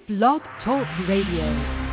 Blog Talk Radio.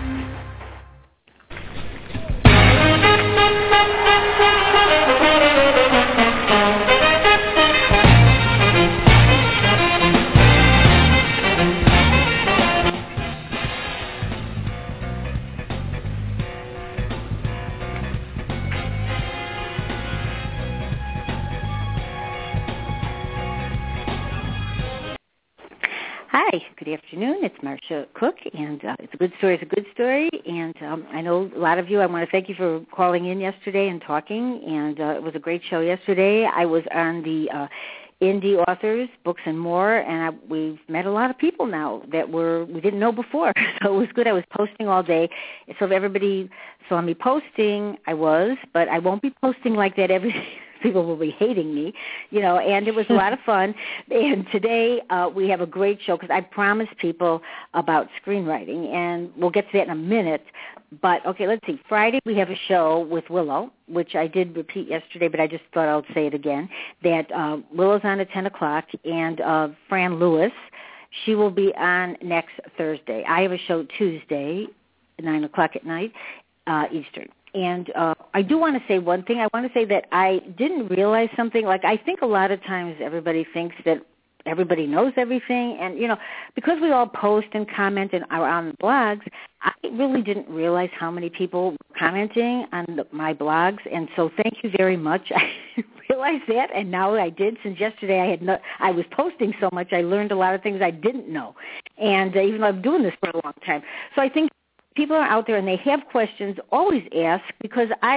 Hi, good afternoon. It's Marcia Cook, and it's a good story. It's a good story, and I know a lot of you. I want to thank you for calling in yesterday and talking, and it was a great show yesterday. I was on the Indie Authors, Books and More, and we've met a lot of people now that we didn't know before, so it was good. I was posting all day, so if everybody saw me posting, I was, but I won't be posting like that every day. People will be hating me, and it was a lot of fun. And today we have a great show because I promised people about screenwriting, and we'll get to that in a minute. But, okay, let's see. Friday we have a show with Willow, which I did repeat yesterday, but I just thought I would say it again, that Willow's on at 10 o'clock, and Fran Lewis, she will be on next Thursday. I have a show Tuesday, 9 o'clock at night, Eastern. And I do want to say one thing. I want to say that I didn't realize something. Like, I think a lot of times everybody thinks that everybody knows everything. And, because we all post and comment and are on the blogs, I really didn't realize how many people were commenting on my blogs. And so thank you very much. I realized that, and now I did. Since yesterday I was posting so much, I learned a lot of things I didn't know. And even though I'm doing this for a long time. So I think people are out there and they have questions, always ask, because I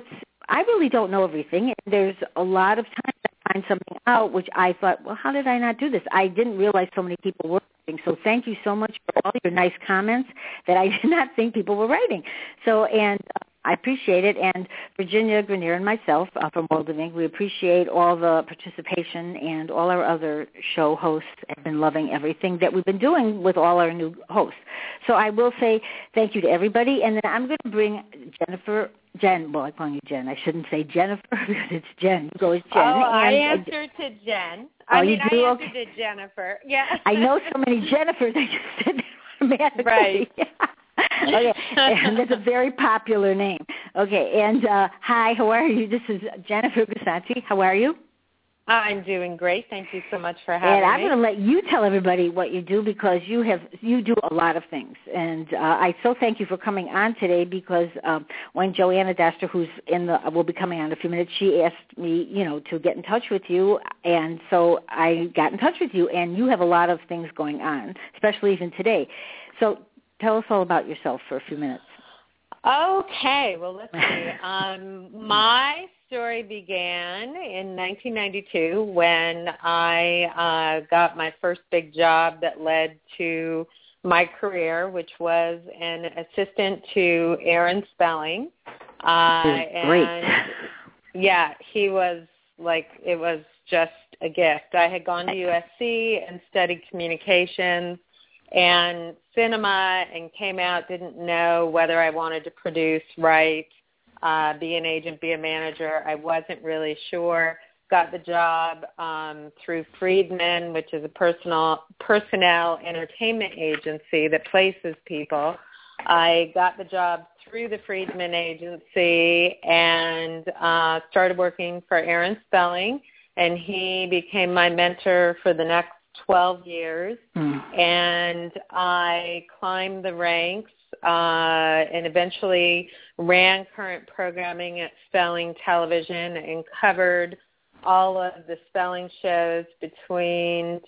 really don't know everything. There's a lot of times I find something out which I thought, well, how did I not do this? I didn't realize so many people were writing. So thank you so much for all your nice comments that I did not think people were writing. So, and I appreciate it. And Virginia Grenier and myself from World of Ink, we appreciate all the participation, and all our other show hosts have been loving everything that we've been doing with all our new hosts. So I will say thank you to everybody. And then I'm going to bring Jen, well, I'm calling you Jen. I shouldn't say Jennifer because it's Jen. You go as Jen. Oh, I answered to Jen. I answered to Jennifer. Yeah. I know so many Jennifers. I just said that. Right. Okay, and that's a very popular name. Okay, and hi, how are you? This is Jennifer Gusanti. How are you? I'm doing great. Thank you so much for having me. And I'm going to let you tell everybody what you do, because you do a lot of things. And I so thank you for coming on today, because when Joanna Daster, who's will be coming on in a few minutes, she asked me, to get in touch with you, and so I got in touch with you, and you have a lot of things going on, especially even today. So tell us all about yourself for a few minutes. Okay. Well, let's see. My story began in 1992 when I got my first big job that led to my career, which was an assistant to Aaron Spelling. Great. Yeah, he was it was just a gift. I had gone to USC and studied communications and cinema, and came out, didn't know whether I wanted to produce, write, be an agent, be a manager. I wasn't really sure. Got the job through Friedman, which is a personnel entertainment agency that places people. I got the job through the Friedman agency and started working for Aaron Spelling, and he became my mentor for the next 12 years, and I climbed the ranks and eventually ran current programming at Spelling Television and covered all of the Spelling shows between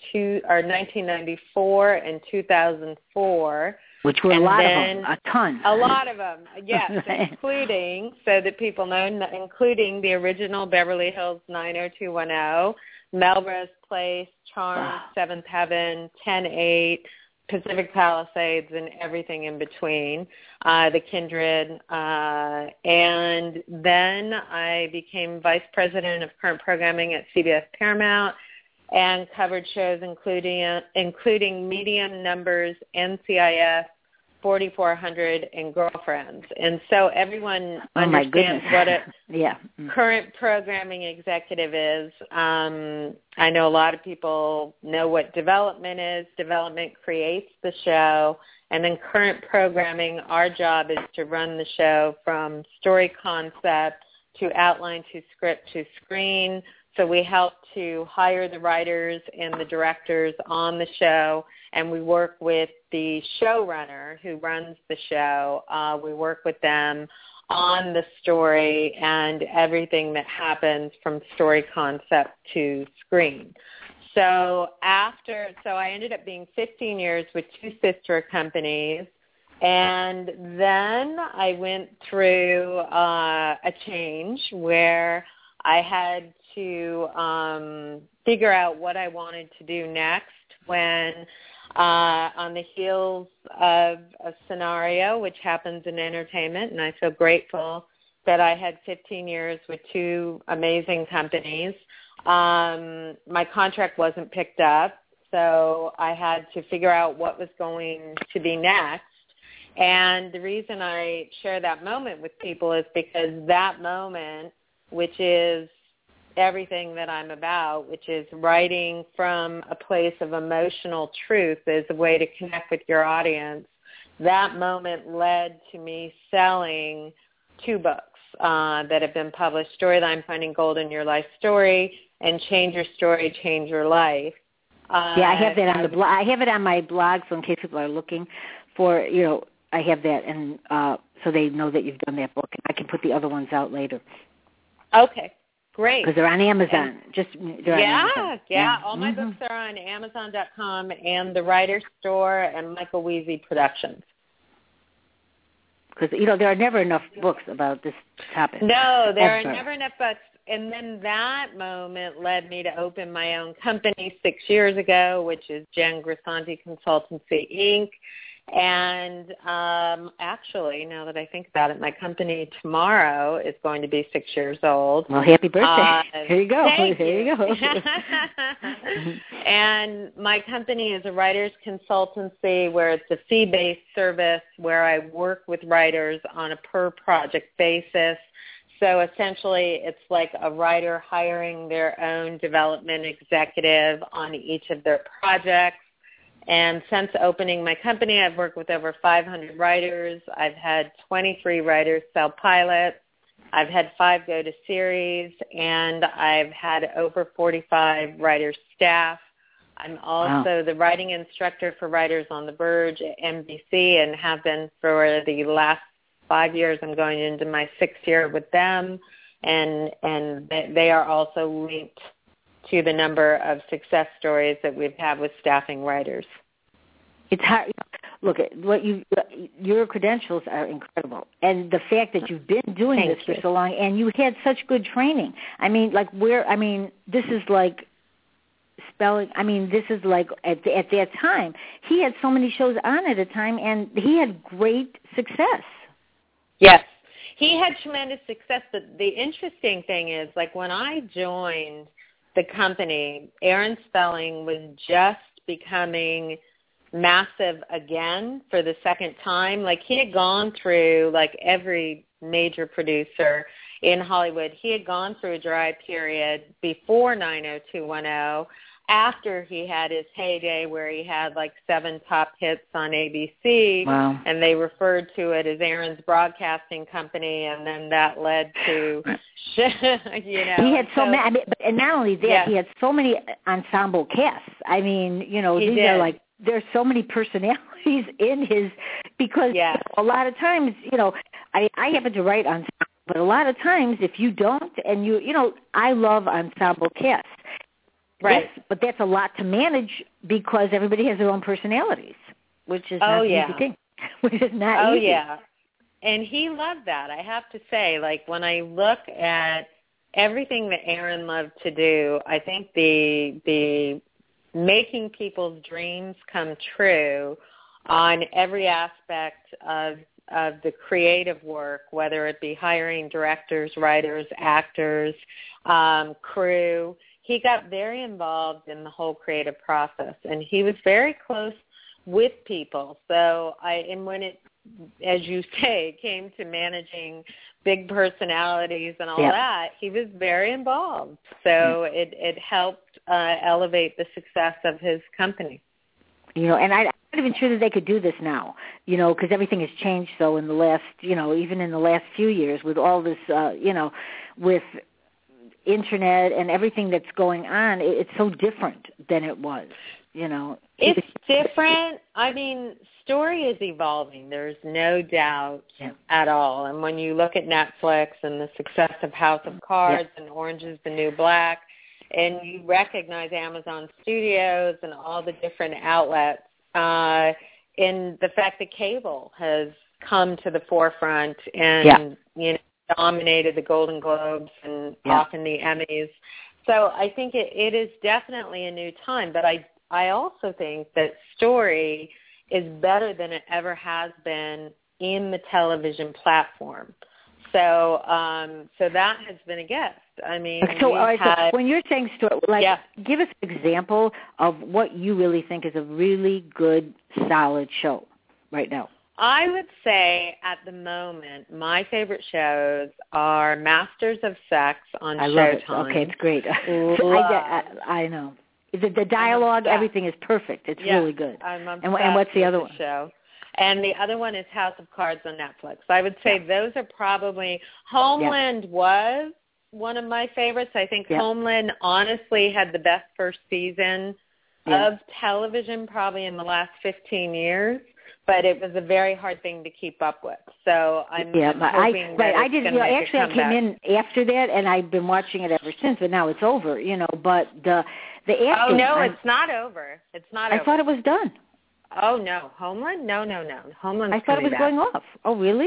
1994 and 2004. Which were a lot of them, a ton. A lot of them, yes, including, so that people know, including the original Beverly Hills 90210, Melrose Place, Charmed, Seventh Heaven, 10-8, Pacific Palisades, and everything in between, the Kindred. And then I became vice president of current programming at CBS Paramount and covered shows including Medium Numbers, NCIS, 4,400 in Girlfriends. And so everyone understands what a current programming executive is. I know a lot of people know what development is. Development creates the show. And then current programming, our job is to run the show from story concept to outline to script to screen. So we help to hire the writers and the directors on the show, and we work with the showrunner who runs the show. We work with them on the story and everything that happens from story concept to screen. So I ended up being 15 years with two sister companies, and then I went through a change where I had to figure out what I wanted to do next when on the heels of a scenario which happens in entertainment, and I feel grateful that I had 15 years with two amazing companies. My contract wasn't picked up, so I had to figure out what was going to be next. And the reason I share that moment with people is because that moment, which is everything that I'm about, which is writing from a place of emotional truth as a way to connect with your audience, that moment led to me selling two books that have been published, Storyline Finding Gold in Your Life Story and Change Your Story, Change Your Life. I have that on the blog. I have it on my blog, so in case people are looking for, I have that, and so they know that you've done that book. And I can put the other ones out later. Okay. Great. Because they're on Amazon. All my books are on Amazon.com and the Writer's Store and Michael Weezy Productions. Because, there are never enough books about this topic. No, there are never enough books. And then that moment led me to open my own company 6 years ago, which is Jen Grisanti Consultancy, Inc. And actually, now that I think about it, my company tomorrow is going to be 6 years old. Well, happy birthday. Here you go. There you go. And my company is a writer's consultancy where it's a fee-based service where I work with writers on a per-project basis. So essentially, it's like a writer hiring their own development executive on each of their projects. And since opening my company, I've worked with over 500 writers. I've had 23 writers sell pilots. I've had 5 go to series, and I've had over 45 writers staff. I'm also the writing instructor for Writers on the Verge at NBC and have been for the last 5 years. I'm going into my 6th year with them, and they are also linked to the number of success stories that we've had with staffing writers. It's hard. Look, your credentials are incredible, and the fact that you've been doing this for so long, and you had such good training. This is like spelling. This is like at that time, he had so many shows on at a time, and he had great success. Yes. He had tremendous success, but the interesting thing is, when I joined the company, Aaron Spelling was just becoming massive again for the second time. He had gone through, every major producer in Hollywood, he had gone through a dry period before 90210, after he had his heyday where he had 7 top hits on ABC, and they referred to it as Aaron's Broadcasting Company, and then that led to, He had so many, and not only that, he had so many ensemble casts. There's so many personalities in his, because a lot of times, I happen to write ensemble, but a lot of times if you don't, and I love ensemble casts. Right. But that's a lot to manage because everybody has their own personalities, which is not an easy thing. Which is not easy. And he loved that, I have to say. When I look at everything that Aaron loved to do, I think the making people's dreams come true on every aspect of the creative work, whether it be hiring directors, writers, actors, crew. He got very involved in the whole creative process, and he was very close with people. So and when it, as you say, it came to managing big personalities and all that, he was very involved. So it helped elevate the success of his company. You know, and I'm not even sure that they could do this now, you know, because everything has changed so in the last, you know, even in the last few years with all this, you know, with internet and everything that's going on, it's so different than it was, you know. It's different. I mean, story is evolving. There's no doubt at all. And when you look at Netflix and the success of House of Cards and Orange is the New Black, and you recognize Amazon Studios and all the different outlets, in the fact that cable has come to the forefront and, you know, dominated the Golden Globes and often the Emmys. So I think it is definitely a new time, but I also think that story is better than it ever has been in the television platform. So so that has been a gift. I mean, so when you're saying story, like, give us an example of what you really think is a really good, solid show right now. I would say at the moment, my favorite shows are Masters of Sex on Showtime. Love it. Okay, it's great. I know. The dialogue, everything is perfect. It's really good. And what's the other one? Show. And the other one is House of Cards on Netflix. I would say those are probably, Homeland was one of my favorites. I think Homeland honestly had the best first season of television probably in the last 15 years. But it was a very hard thing to keep up with. So I'm hoping that I did. You know, actually, I came in after that, and I've been watching it ever since. But now it's over. You know, but the acting. Oh no, it's not over. It's not. I thought it was done. Oh no, Homeland? No. Homeland. I thought it was going off. Oh really?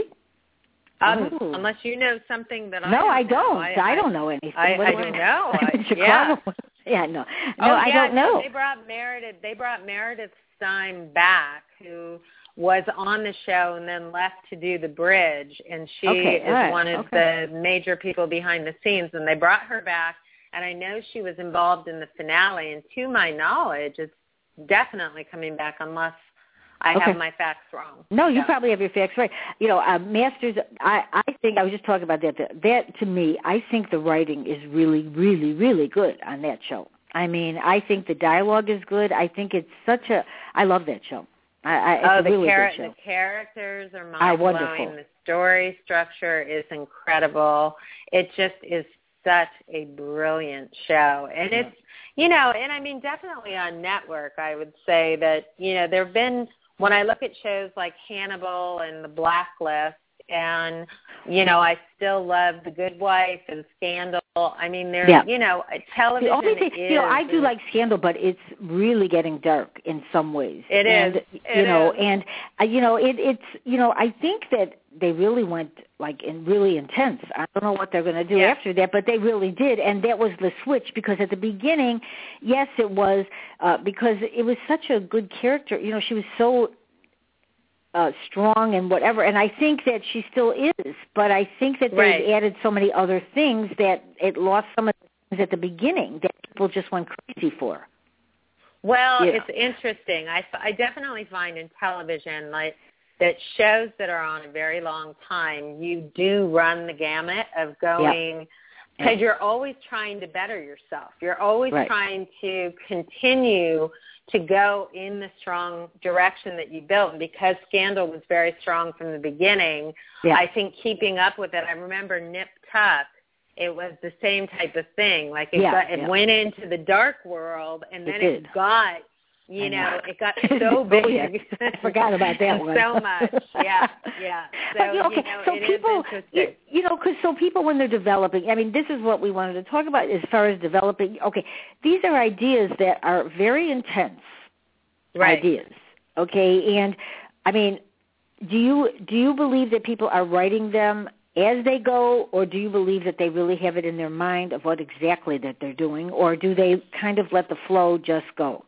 Unless you know something that I don't. I don't. I don't know anything. I don't know. I'm in Chicago. No, I don't know. They brought Meredith Stein back, who was on the show and then left to do The Bridge, and she is one of the major people behind the scenes, and they brought her back, and I know she was involved in the finale, and to my knowledge, it's definitely coming back unless I have my facts wrong. No, you probably have your facts right. You know, Masters, I think, I was just talking about that. That, to me, I think the writing is really, really, really good on that show. I mean, I think the dialogue is good. I think it's I love that show. It's a really good show. The characters are mind-blowing. Wonderful. The story structure is incredible. It just is such a brilliant show. And it's, you know, and I mean, definitely on network, I would say that, you know, there have been, when I look at shows like Hannibal and The Blacklist, and, you know, I still love The Good Wife and Scandal. I mean, there's, you know, television the only thing, is... You know, I do like Scandal, but it's really getting dark in some ways. It is. And, you know, it's, you know, I think that they really went, like, really intense. I don't know what they're going to do after that, but they really did. And that was the switch, because at the beginning, yes, it was, because it was such a good character. You know, she was so... strong and whatever, and I think that she still is, but I think that they've added so many other things that it lost some of the things at the beginning that people just went crazy for. Well, it's interesting. I definitely find in television, like, that shows that are on a very long time, you do run the gamut of going, because you're always trying to better yourself. You're always trying to continue to go in the strong direction that you built. And because Scandal was very strong from the beginning, I think keeping up with it, I remember Nip Tuck, it was the same type of thing. Like it went into the dark world, and then it got, you know, it got so big. I forgot about that one. So much, So, but, so people, you know, because people when they're developing, I mean, this is what we wanted to talk about as far as developing. Okay, these are ideas that are very intense ideas. Okay, and I mean, do you believe that people are writing them as they go, or do you believe that they really have it in their mind of what exactly that they're doing, or do they kind of let the flow just go?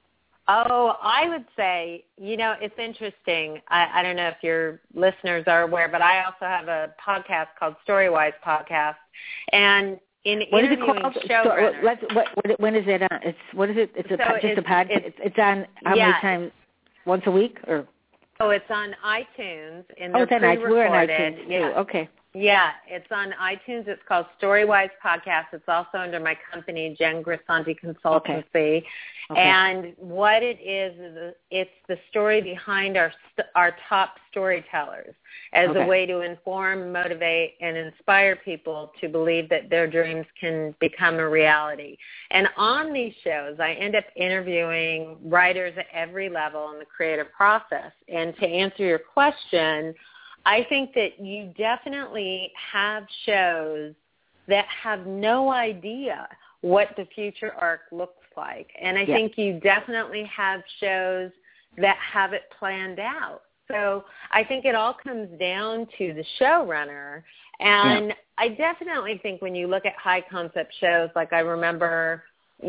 Oh, I would say, you know, it's interesting. I don't know if your listeners are aware, but I also have a podcast called Storywise Podcast. And in interviewing showrunners. When is it on? It's a podcast? It's on how many times? once a week, or? Oh, it's on iTunes, and it's on pre-recorded. We're on iTunes, yeah. too. Okay. Yeah, it's on iTunes. It's called Storywise Podcast. It's also under my company, Jen Grisanti Consultancy. Okay. And what it is it's the story behind our top storytellers as a way to inform, motivate, and inspire people to believe that their dreams can become a reality. And on these shows, I end up interviewing writers at every level in the creative process. And to answer your question, I think that you definitely have shows that have no idea what the future arc looks like. And I think you definitely have shows that have it planned out. So I think it all comes down to the showrunner. And I definitely think when you look at high-concept shows, like I remember,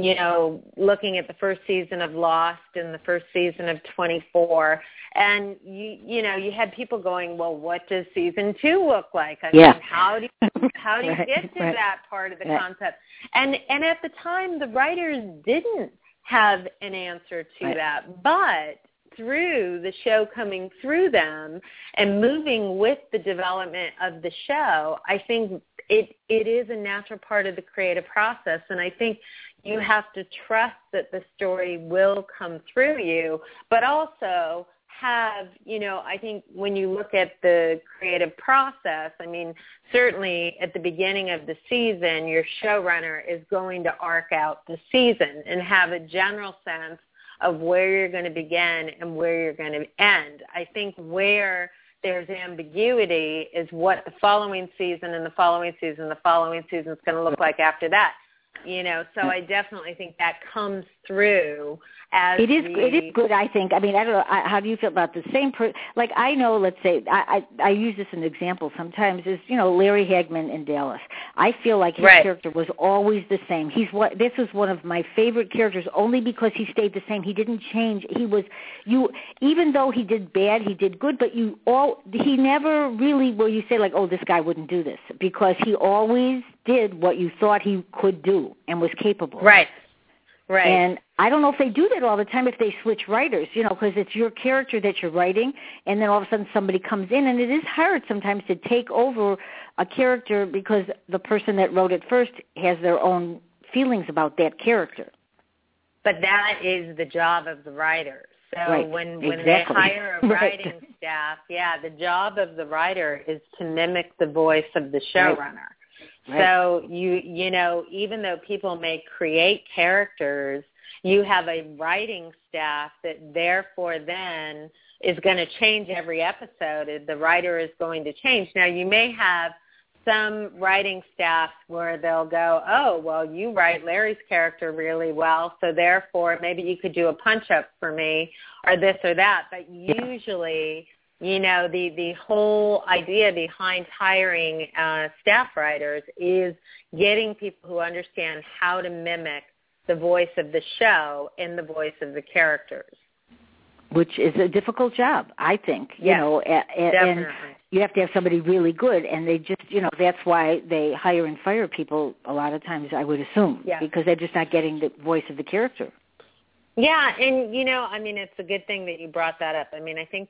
looking at the first season of Lost and the first season of 24, and you had people going, well, what does season 2 look like? I mean, how do you get to that part of the concept? And at the time, the writers didn't have an answer to that, but through the show coming through them and moving with the development of the show, I think it is a natural part of the creative process. And I think you have to trust that the story will come through you, but also have, I think when you look at the creative process, I mean, certainly at the beginning of the season, your showrunner is going to arc out the season and have a general sense of where you're going to begin and where you're going to end. I think where there's ambiguity is what the following season and the following season is going to look like after that. So I definitely think that comes through as it is good, I think. I mean, I don't know. How do you feel about the same like, I know, let's say, I use this as an example sometimes, is, Larry Hagman in Dallas. I feel like his character was always the same. This was one of my favorite characters only because he stayed the same. He didn't change. He was, even though he did bad, he did good, but he never really, you say like, oh, this guy wouldn't do this, because he always did what you thought he could do and was capable. Right. And I don't know if they do that all the time, if they switch writers, because it's your character that you're writing, and then all of a sudden somebody comes in, and it is hard sometimes to take over a character because the person that wrote it first has their own feelings about that character. But that is the job of the writer. So when they hire a writing staff, the job of the writer is to mimic the voice of the showrunner. So even though people may create characters, you have a writing staff that therefore then is going to change every episode. The writer is going to change. Now, you may have some writing staff where they'll go, oh, well, you write Larry's character really well, so therefore maybe you could do a punch-up for me or this or that. But usually, the whole idea behind hiring staff writers is getting people who understand how to mimic the voice of the show and the voice of the characters. Which is a difficult job, I think. Definitely. And you have to have somebody really good, and they just, that's why they hire and fire people a lot of times, I would assume, because they're just not getting the voice of the character. Yeah, and, it's a good thing that you brought that up. I mean, I think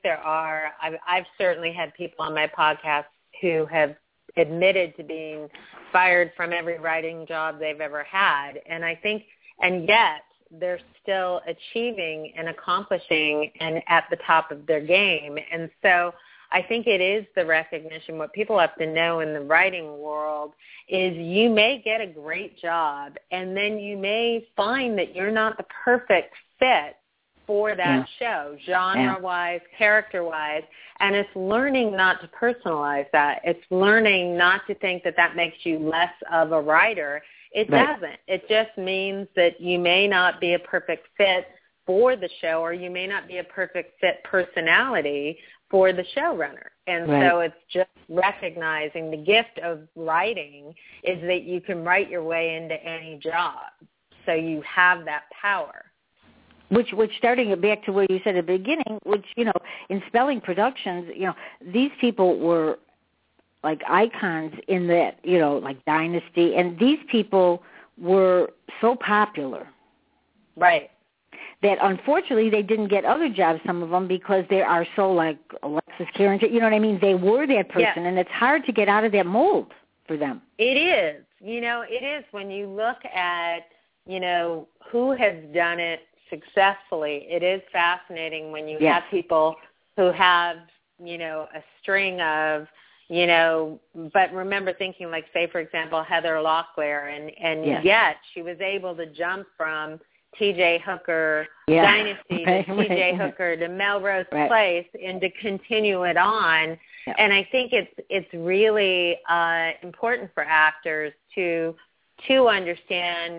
I've certainly had people on my podcast who have admitted to being fired from every writing job they've ever had. And I think, and yet they're still achieving and accomplishing and at the top of their game. And so I think it is the recognition. What people have to know in the writing world is you may get a great job, and then you may find that you're not the perfect fit for that show, genre-wise, character-wise, and it's learning not to personalize that. It's learning not to think that that makes you less of a writer. It doesn't. It just means that you may not be a perfect fit for the show, or you may not be a perfect fit personality for the showrunner. And so it's just recognizing the gift of writing is that you can write your way into any job. So you have that power. Which starting back to where you said at the beginning, which, in Spelling Productions, these people were like icons in that, like Dynasty, and these people were so popular. Right. that unfortunately they didn't get other jobs, some of them, because they are so like Alexis Karen, you know what I mean? They were that person, and it's hard to get out of that mold for them. It is. It is when you look at, who has done it successfully. It is fascinating when you have people who have, a string of, but remember thinking like, say, for example, Heather Locklear, and yet she was able to jump from T.J. Hooker Dynasty to T.J. Hooker to Melrose Place and to continue it on. Yeah. And I think it's really important for actors to understand,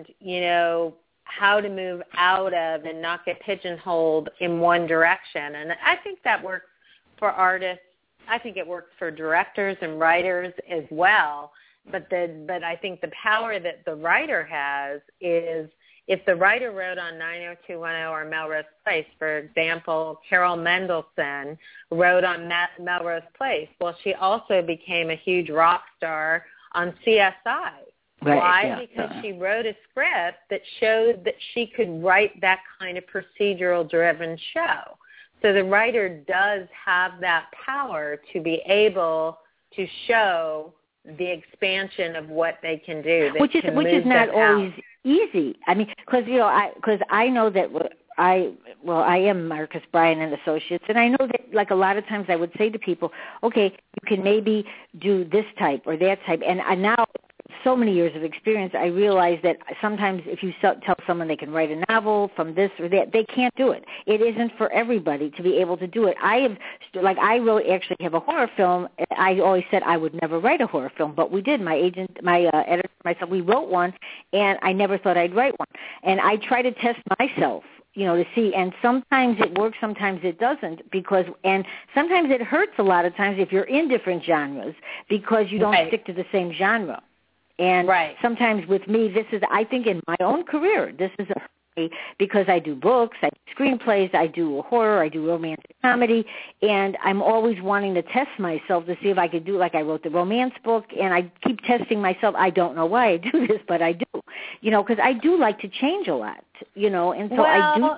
how to move out of and not get pigeonholed in one direction. And I think that works for artists. I think it works for directors and writers as well. But I think the power that the writer has is, if the writer wrote on 90210 or Melrose Place, for example, Carol Mendelson wrote on Melrose Place. Well, she also became a huge rock star on CSI. Right, why? Because she wrote a script that showed that she could write that kind of procedural-driven show. So the writer does have that power to be able to show the expansion of what they can do. Which is not always easy. I mean, because I know that I am Marcus Bryan and Associates, and I know that like a lot of times I would say to people, okay, you can maybe do this type or that type, and now so many years of experience, I realize that sometimes if you tell someone they can write a novel from this or that, they can't do it. It isn't for everybody to be able to do it. I really actually have a horror film. I always said I would never write a horror film, but we did. My agent, my editor, myself, we wrote one, and I never thought I'd write one. And I try to test myself, to see, and sometimes it works, sometimes it doesn't, and sometimes it hurts a lot of times if you're in different genres because you don't stick to the same genre. And sometimes with me, I think in my own career, this is because I do books, I do screenplays, I do horror, I do romantic comedy, and I'm always wanting to test myself to see if I could do, like I wrote the romance book, and I keep testing myself. I don't know why I do this, but I do, because I do like to change a lot, and so I do.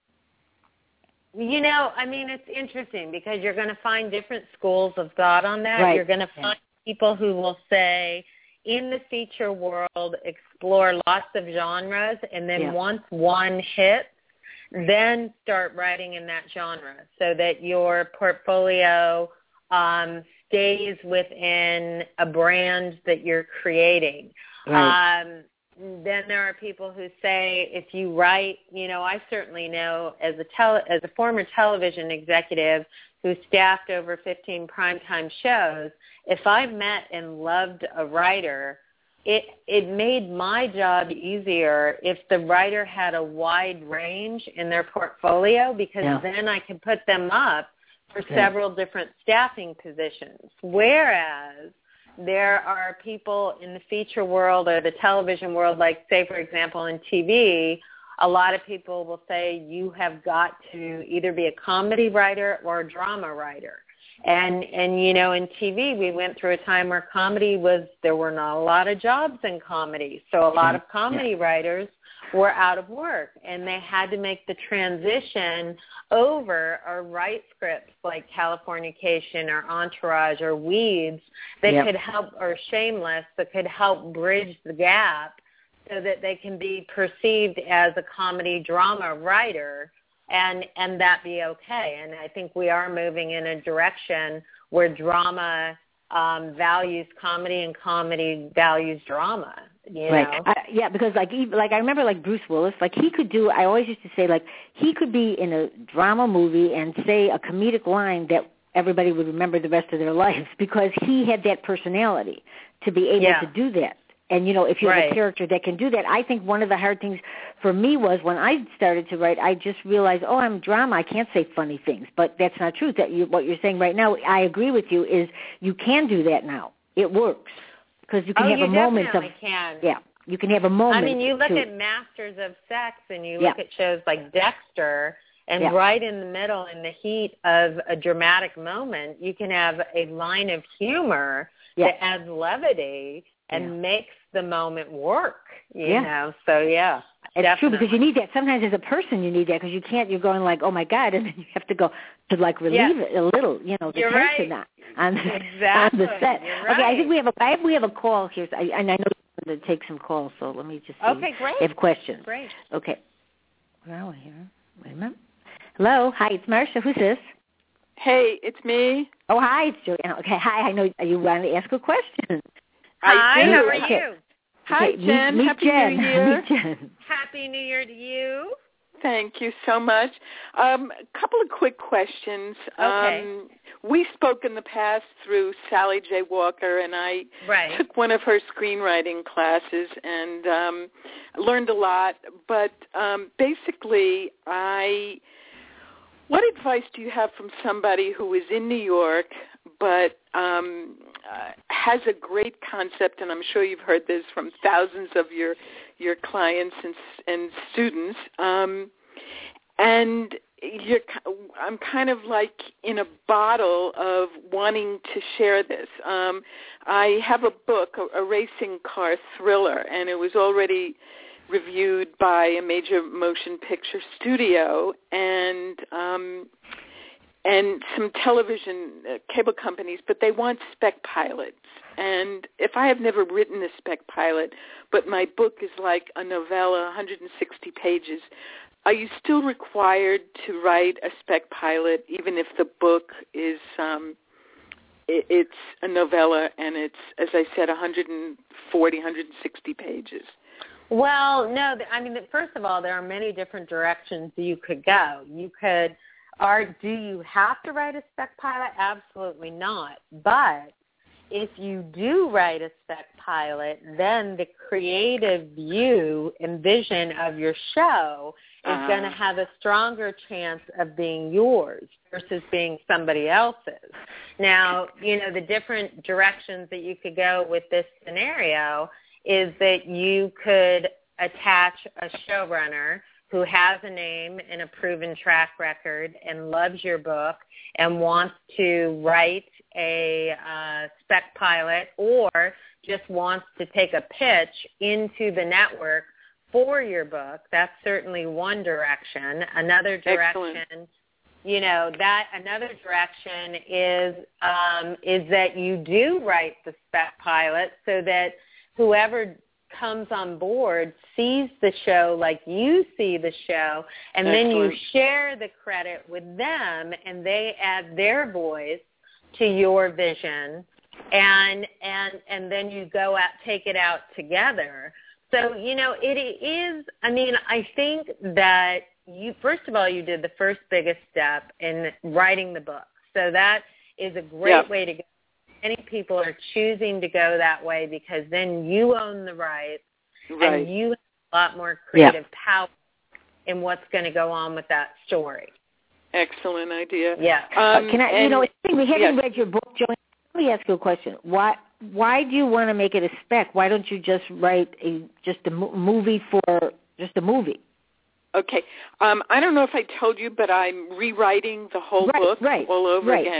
I mean, it's interesting because you're going to find different schools of thought on that. You're going to find people who will say, in the feature world, explore lots of genres, and then once one hits, then start writing in that genre so that your portfolio stays within a brand that you're creating. Right. Then there are people who say, if you write, I certainly know as a former television executive who staffed over 15 primetime shows, if I met and loved a writer, it made my job easier if the writer had a wide range in their portfolio, because then I could put them up for several different staffing positions. Whereas there are people in the feature world or the television world, like, say, for example, in TV, a lot of people will say you have got to either be a comedy writer or a drama writer. And in TV, we went through a time where there were not a lot of jobs in comedy. So a lot of comedy writers were out of work, and they had to make the transition over or write scripts like Californication or Entourage or Weeds that could help, or Shameless, that could help bridge the gap so that they can be perceived as a comedy drama writer and that be okay. And I think we are moving in a direction where drama values comedy and comedy values drama. Right. Because like I remember like Bruce Willis, like he could do, I always used to say, like he could be in a drama movie and say a comedic line that everybody would remember the rest of their lives because he had that personality to be able to do that. And, if you have a character that can do that, I think one of the hard things for me was when I started to write, I just realized, I'm drama, I can't say funny things. But that's not true. What you're saying right now, I agree with you, is you can do that now. It works. Because you can have a moment of... Can. Yeah, you can have a moment. I mean, you look at Masters of Sex and you look at shows like Dexter, and right in the middle, in the heat of a dramatic moment, you can have a line of humor that adds levity and makes the moment work, you know. So, It's true, because you need that. Sometimes as a person you need that, because you can't, you're going like, oh my God, and then you have to go to like relieve it a little, the tension on the set. You're right. Okay, I think we have a call here, and I know you want to take some calls, so let me just see. Okay, great. They have questions. Great. Okay. Where are we here? Wait a minute. Hello. Hi, it's Marcia. Who's this? Hey, it's me. Oh, hi, it's Joanna. Okay, hi. I know you wanted to ask a question. Hi, how are Okay. you? Hi, Jen. Happy New Year. Meet Jen. Happy New Year to you. Thank you so much. A couple of quick questions. Okay. We spoke in the past through Sally J. Walker, and I took one of her screenwriting classes and learned a lot. But basically, what advice do you have from somebody who is in New York but has a great concept, and I'm sure you've heard this from thousands of your clients and students, and I'm kind of like in a bottle of wanting to share this. I have a book, a racing car thriller, and it was already reviewed by a major motion picture studio and some television cable companies, but they want spec pilots. And if I have never written a spec pilot, but my book is like a novella, 160 pages, are you still required to write a spec pilot, even if the book is it's a novella and it's, as I said, 140, 160 pages? Well, no. I mean, first of all, there are many different directions you could go. Do you have to write a spec pilot? Absolutely not. But if you do write a spec pilot, then the creative view and vision of your show is going to have a stronger chance of being yours versus being somebody else's. Now, the different directions that you could go with this scenario is that you could attach a showrunner who has a name and a proven track record and loves your book and wants to write a spec pilot, or just wants to take a pitch into the network for your book. That's certainly one direction. Another direction, another direction is that you do write the spec pilot so that whoever comes on board sees the show like you see the show, and then you share the credit with them, and they add their voice to your vision, and then you go out, take it out together. So, it is, I think that first of all, you did the first biggest step in writing the book. So that is a great way to go. Many people are choosing to go that way because then you own the rights and you have a lot more creative power in what's going to go on with that story. Excellent idea. Yeah. Can I? We haven't read your book, Joanne. Let me ask you a question. Why do you want to make it a spec? Why don't you just write just a movie for just a movie? Okay. I don't know if I told you, but I'm rewriting the whole book all over again.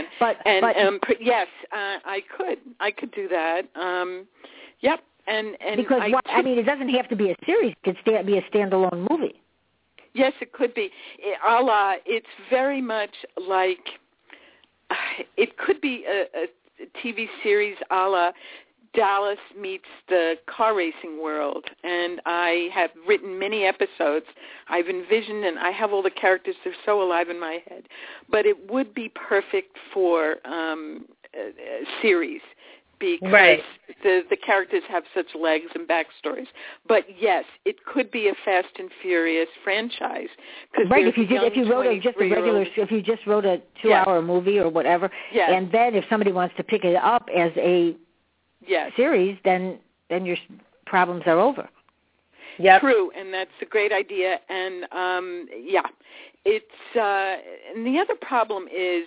Yes, I could do that. Yep. And because it doesn't have to be a series. It could be a standalone movie. Yes, it could be. It's very much like it could be a TV series a la Dallas meets the car racing world, and I have written many episodes. I've envisioned, and I have all the characters. They're so alive in my head. But it would be perfect for a series because the characters have such legs and backstories. But yes, it could be a Fast and Furious franchise. If you wrote a 2-hour movie or whatever, and then if somebody wants to pick it up as a series, then your problems are over. Yep. True, and that's a great idea. And it's and the other problem is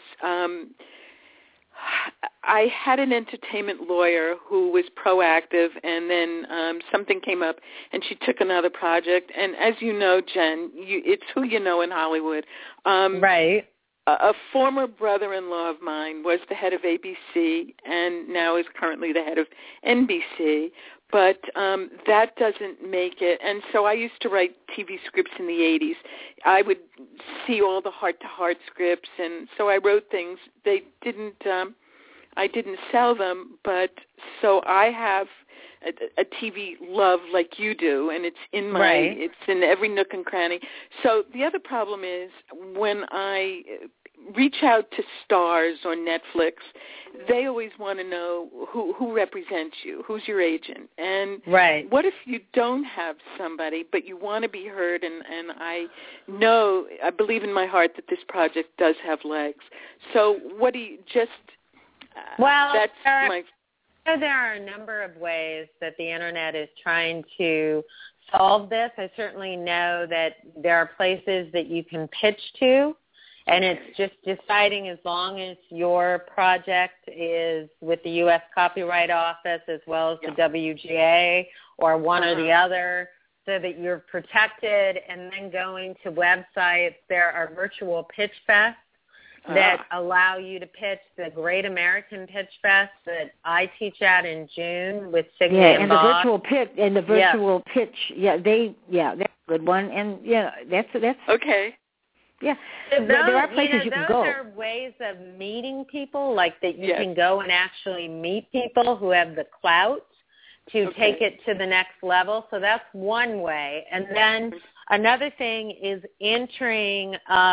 I had an entertainment lawyer who was proactive, and then something came up, and she took another project. And as you know, Jen, it's who you know in Hollywood. a former brother-in-law of mine was the head of ABC and now is currently the head of NBC, but that doesn't make it. And so I used to write TV scripts in the 80s. I would see all the heart-to-heart scripts, and so I wrote things. They didn't, I didn't sell them, but so I have a TV love like you do, and it's in my, it's in every nook and cranny. So the other problem is when I reach out to Stars or Netflix, they always want to know who represents you, who's your agent, and what if you don't have somebody, but you want to be heard, and I believe in my heart that this project does have legs. So what do you just, that's my... There are a number of ways that the Internet is trying to solve this. I certainly know that there are places that you can pitch to, and it's just deciding as long as your project is with the U.S. Copyright Office as well as the WGA or one or the other, so that you're protected, and then going to websites. There are virtual pitch fests that allow you to pitch. The Great American Pitch Fest that I teach at in June with Signe and Bosch. The virtual pitch, that's a good one, and that's okay. Yeah, so there are places you can go. Those are ways of meeting people, like that you can go and actually meet people who have the clout to take it to the next level. So that's one way, and then another thing is entering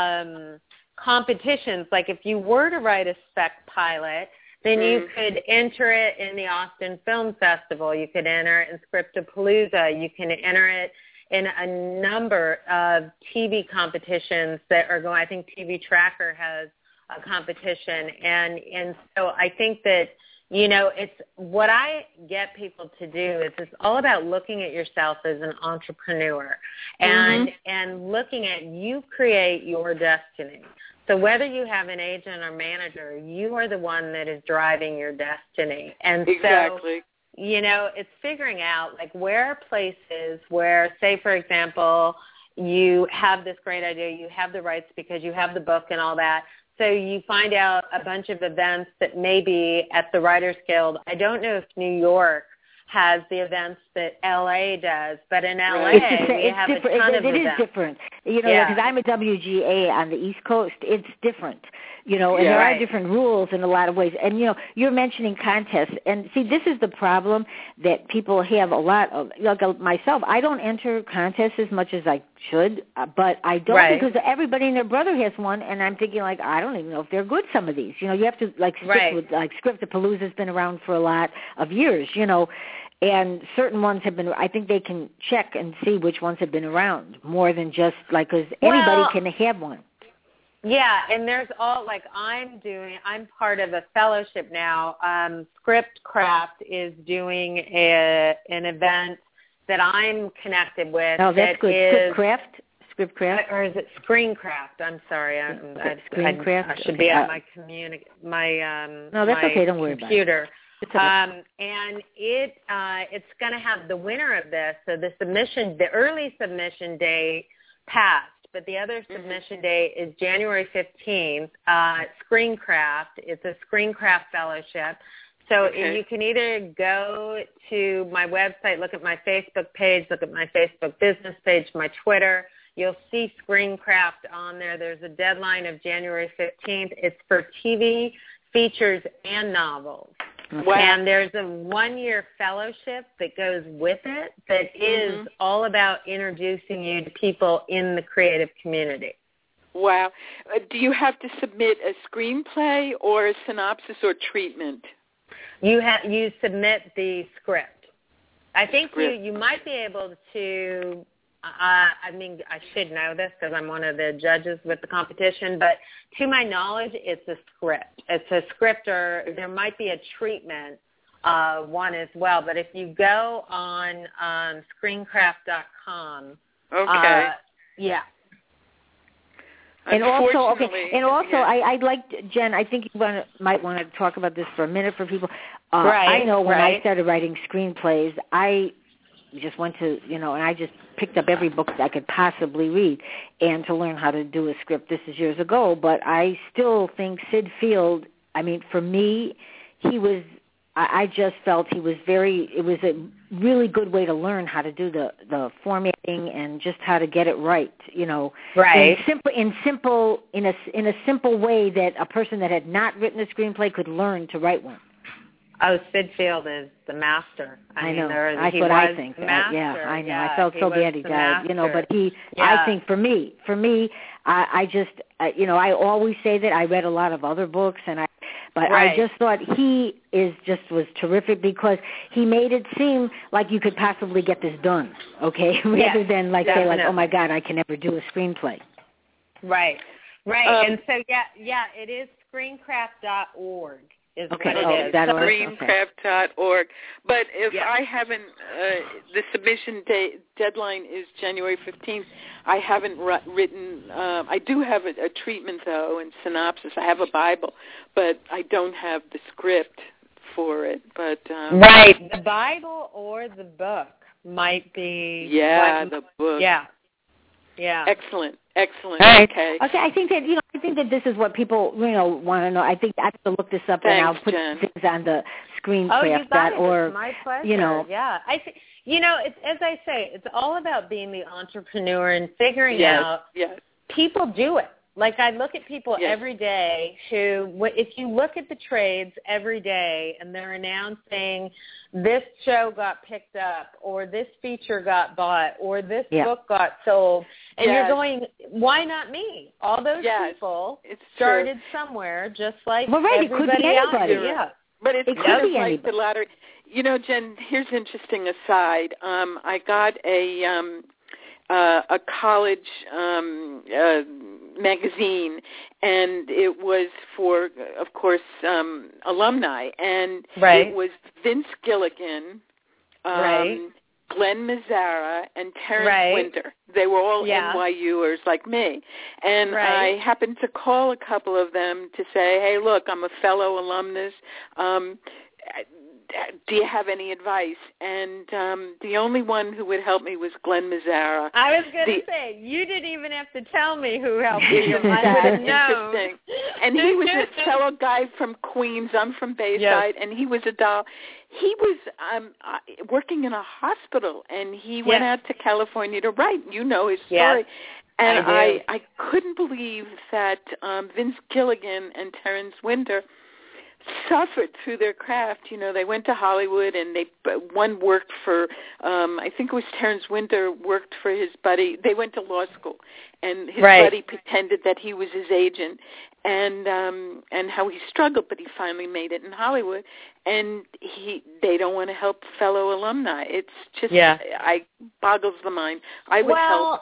competitions. Like if you were to write a spec pilot, then you could enter it in the Austin Film Festival. You could enter it in Scriptapalooza. You can enter it in a number of TV competitions that are going. I think TV Tracker has a competition, and so I think that it's what I get people to do is it's all about looking at yourself as an entrepreneur and looking at you create your destiny. So whether you have an agent or manager, you are the one that is driving your destiny. And so, it's figuring out like where are places where, say, for example, you have this great idea, you have the rights because you have the book and all that. So you find out a bunch of events that may be at the Writers Guild. I don't know if New York has the events that L.A. does, but in L.A. we have a ton of events. It is different, because I'm a WGA on the East Coast. It's different, and there are different rules in a lot of ways. And, you're mentioning contests. And, see, this is the problem that people have a lot of. Like myself, I don't enter contests as much as I should, but I don't because everybody and their brother has one, and I'm thinking, like, I don't even know if they're good, some of these. You have to, like, stick with, like, Scriptapalooza's been around for a lot of years, and certain ones have been, I think they can check and see which ones have been around more than just, like, because anybody can have one. Yeah, and there's all, like, I'm part of a fellowship now. Scriptcraft is doing an event that I'm connected with. Oh, that's good. Scriptcraft? Or is it Screencraft? I'm sorry. Screencraft? I should be at my no, that's okay. Don't worry about it. Computer. And it's going to have the winner of this. So the early submission date passed, but the other submission date is January 15th. Screencraft. It's a Screencraft fellowship. So you can either go to my website, look at my Facebook page, look at my Facebook business page, my Twitter. You'll see Screencraft on there. There's a deadline of January 15th. It's for TV, features, and novels. Wow. And there's a 1-year fellowship that goes with it that is all about introducing you to people in the creative community. Wow. Do you have to submit a screenplay or a synopsis or treatment? You submit the script. I think you might be able to, I should know this because I'm one of the judges with the competition, but to my knowledge, it's a script. It's a script, or there might be a treatment one as well. But if you go on screencraft.com, And also, I'd like, Jen, I think you might want to talk about this for a minute for people. I know when I started writing screenplays, just went to, and I just picked up every book that I could possibly read and to learn how to do a script. This is years ago, but I still think Sid Field, for me, I just felt it was a really good way to learn how to do the formatting and just how to get it right, Right. in a simple way that a person that had not written a screenplay could learn to write one. Oh, Sid Field is the master. I know. That's what I think. I know. I felt so bad he died. But I think for me, I just, I always say that I read a lot of other books, but right. I just thought he was terrific because he made it seem like you could possibly get this done, okay, rather than say oh my God, I can never do a screenplay. Right. And so it is screencraft.org. Is okay. what it is. Screencraft.org. But if I haven't, the submission deadline is January 15th. I haven't written. I do have a treatment though and synopsis. I have a Bible, but I don't have the script for it. But right, the Bible or the book might be. Yeah, the book. Yeah. Excellent. All right. Okay. I think that this is what people want to know. I think I have to look this up. Thanks, and I'll put Jen. things on the screencraft.org. Oh, you got it. It's my pleasure. Yeah. I think it's, as I say, it's all about being the entrepreneur and figuring out. Yes. People do it. Like I look at people every day who, if you look at the trades every day and they're announcing this show got picked up or this feature got bought or this book got sold, and you're going, why not me? All those people started somewhere just like everybody it could be anybody. else. Yeah. But it's kind of like the lottery. Jen, here's an interesting aside. I got a college magazine, and it was for, of course, alumni, and it was Vince Gilligan, Glenn Mazzara, and Terrence Winter. They were all NYUers like me. And I happened to call a couple of them to say, hey, look, I'm a fellow alumnus. Do you have any advice? And the only one who would help me was Glenn Mazzara. I was going to say, you didn't even have to tell me who helped you. I would have known. Interesting. And he was a fellow guy from Queens. I'm from Bayside, and he was a doll. He was working in a hospital, and he went out to California to write. You know his story. Yes, and I couldn't believe that Vince Gilligan and Terrence Winter suffered through their craft. They went to Hollywood, and one worked for, I think it was Terrence Winter worked for his buddy. They went to law school, and his buddy pretended that he was his agent, and how he struggled, but he finally made it in Hollywood. And they don't want to help fellow alumni. It's just, boggles the mind. I would help.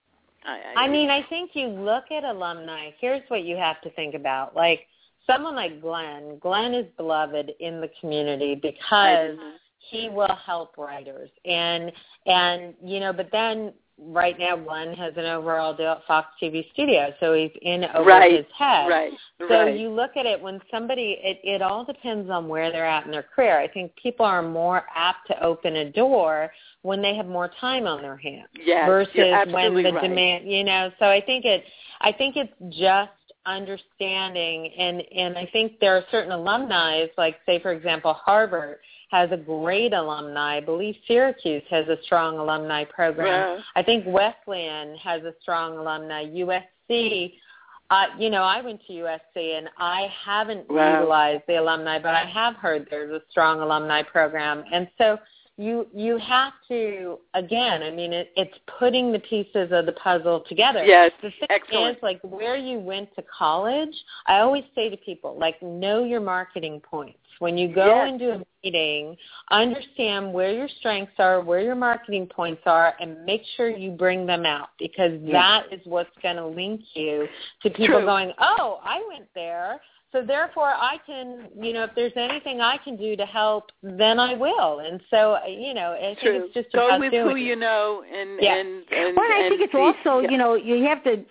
I think you look at alumni. Here's what you have to think about, someone like Glenn is beloved in the community because he will help writers. And but then right now Glenn has an overall deal at Fox TV Studios, so he's in over his head. So you look at it when somebody, it all depends on where they're at in their career. I think people are more apt to open a door when they have more time on their hands versus when the demand, so I think it's just understanding, and I think there are certain alumni, like say for example Harvard has a great alumni. I believe Syracuse has a strong alumni program. I think Wesleyan has a strong alumni. USC, I went to USC and I haven't utilized the alumni, but I have heard there's a strong alumni program. And so you have to, again, it's putting the pieces of the puzzle together. Yes, the thing excellent. is, where you went to college, I always say to people, know your marketing points. When you go into a meeting, understand where your strengths are, where your marketing points are, and make sure you bring them out, because that is what's going to link you to people going, oh, I went there. So therefore, I can, if there's anything I can do to help, then I will. And so, I think it's just go about with doing who you know, and I think it's also, you have to think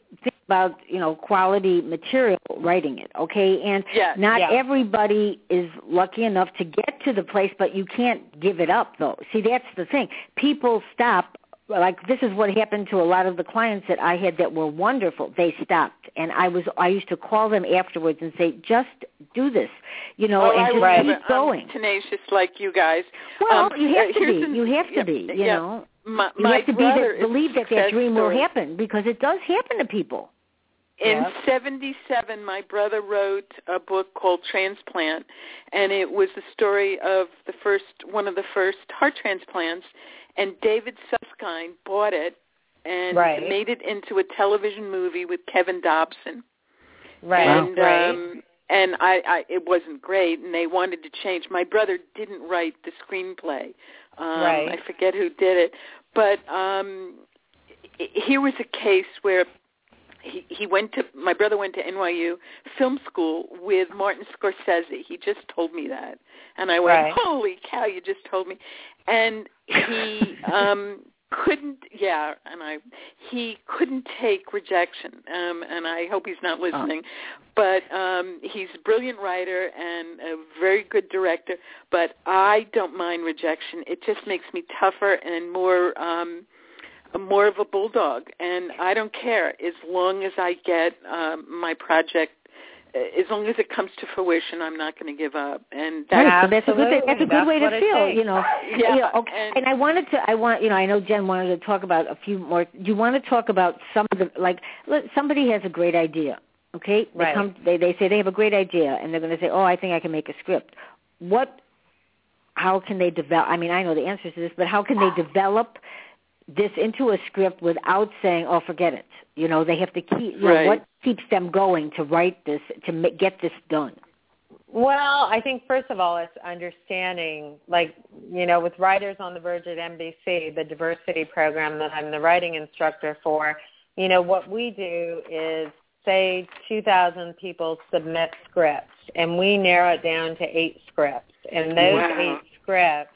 about, quality material writing it, okay? And not everybody is lucky enough to get to the place, but you can't give it up, though. See, that's the thing. People stop. Like, this is what happened to a lot of the clients that I had that were wonderful. They stopped, and I used to call them afterwards and say, just do this, and just keep going. I'm tenacious like you guys. Well, you have to be. You have to be, you know. You have to believe that dream will happen, because it does happen to people. In 1977, my brother wrote a book called Transplant, and it was the story of one of the first heart transplants. And David Susskind bought it and made it into a television movie with Kevin Dobson. Right. And it wasn't great, and they wanted to change. My brother didn't write the screenplay. I forget who did it, but here was a case where my brother went to NYU film school with Martin Scorsese. He just told me that. And I went, holy cow, you just told me. And he he couldn't take rejection. And I hope he's not listening. But he's a brilliant writer and a very good director. But I don't mind rejection. It just makes me tougher and more of a bulldog, and I don't care as long as I get my project. As long as it comes to fruition, I'm not going to give up, and that's a good way to feel, And I know Jen wanted to talk about a few more. Do you want to talk about some of the somebody has a great idea, okay? They say they have a great idea, and they're going to say, I think I can make a script. How can they develop? I mean, I know the answers to this, but how can they develop this into a script without saying, forget it? They have to keep, what keeps them going to write this, to get this done? Well, I think, first of all, it's understanding, with Writers on the Verge at NBC, the diversity program that I'm the writing instructor for, what we do is, say 2,000 people submit scripts, and we narrow it down to 8 scripts. And those 8 scripts,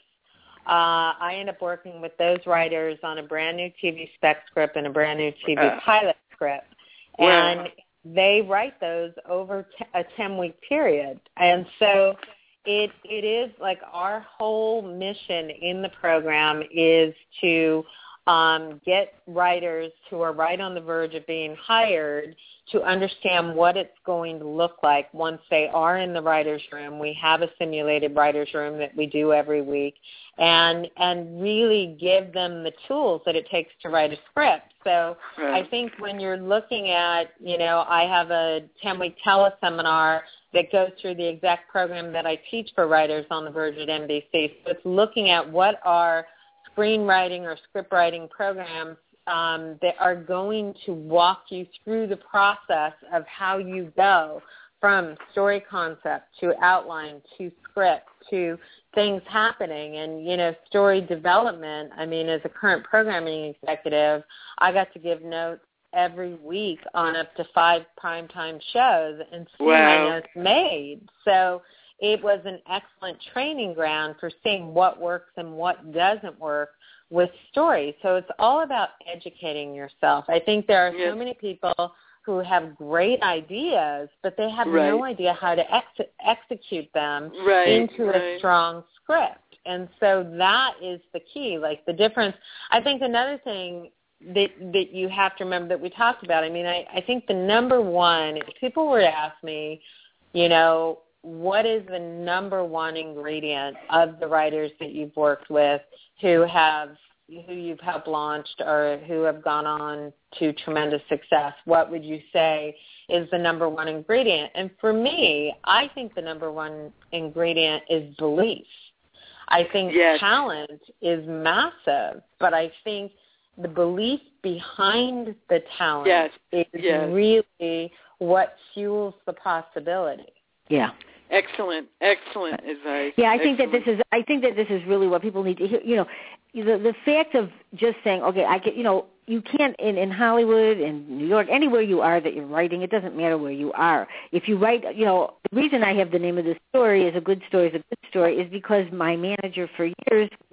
I end up working with those writers on a brand new TV spec script and a brand new TV pilot script. And they write those over a 10-week period. And so it is like our whole mission in the program is to get writers who are right on the verge of being hired to understand what it's going to look like once they are in the writer's room. We have a simulated writer's room that we do every week, and really give them the tools that it takes to write a script. So I think when you're looking at, I have a 10-week teleseminar that goes through the exact program that I teach for Writers on the Verge at NBC. So it's looking at what are screenwriting or script writing programs that are going to walk you through the process of how you go from story concept to outline to script to things happening. And, story development, as a current programming executive, I got to give notes every week on up to 5 primetime shows and see my notes made. So it was an excellent training ground for seeing what works and what doesn't work with stories. So it's all about educating yourself. I think there are so many people who have great ideas, but they have no idea how to execute them into a strong script. And so that is the key, the difference. I think another thing that you have to remember that we talked about, I think the number one, if people were to ask me, what is the number one ingredient of the writers that you've worked with who you've helped launched or who have gone on to tremendous success? What would you say is the number one ingredient? And for me, I think the number one ingredient is belief. I think talent is massive, but I think the belief behind the talent is really what fuels the possibility. Yeah. Excellent advice. Yeah, I think that this is really what people need to hear. The fact of just saying, okay, you can't in Hollywood, in New York, anywhere you are that you're writing, it doesn't matter where you are. If you write, the reason I have the name of this story is A Good Story is a Good Story is because my manager for years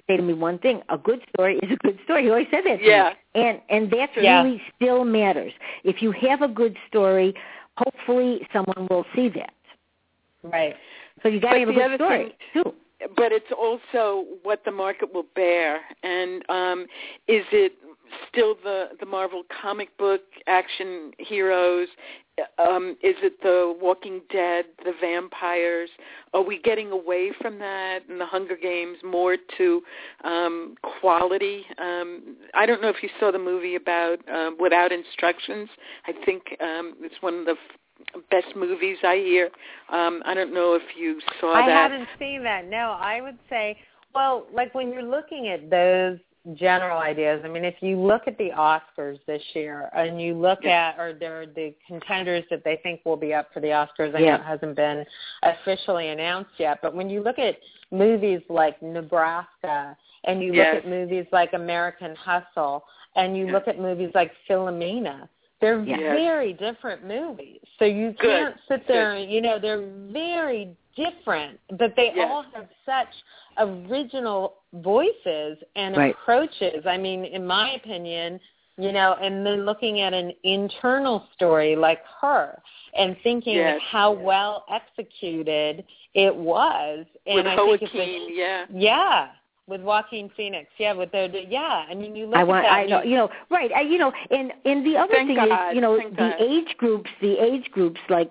say to me one thing: a good story is a good story. He always said that to me, and that really still matters. If you have a good story, hopefully someone will see that. Right. So you got to have a good story too. But it's also what the market will bear, and is it still the Marvel comic book action heroes? Is it the Walking Dead, the vampires? Are we getting away from that and the Hunger Games more to quality? I don't know if you saw the movie about Without Instructions. I think it's one of the best movies I hear. I don't know if you saw that. I haven't seen that. No, I would say, well, like when you're looking at those general ideas, I mean, if you look at the Oscars this year and you look at, or they're the contenders that they think will be up for the Oscars, I know it hasn't been officially announced yet, but when you look at movies like Nebraska and you look at movies like American Hustle and you look at movies like Philomena, they're very different movies. So you can't sit there and, they're very different, but they all have such original voices and approaches. I mean, in my opinion, and then looking at an internal story like Her and thinking how well executed it was. And with I Joaquin, think with Joaquin Phoenix, with I mean, you look at that. I know, right? And the other thing is, the age groups, like,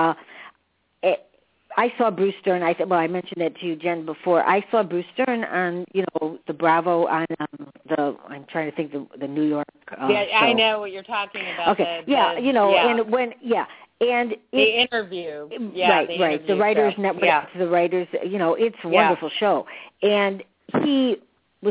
I saw Bruce Stern. I mentioned that to you, Jen, before. I saw Bruce Stern on, the Bravo on I'm trying to think the New York. show. I know what you're talking about. Okay, and when and the interview, the Writers Network, the Writers, it's a wonderful show, and he was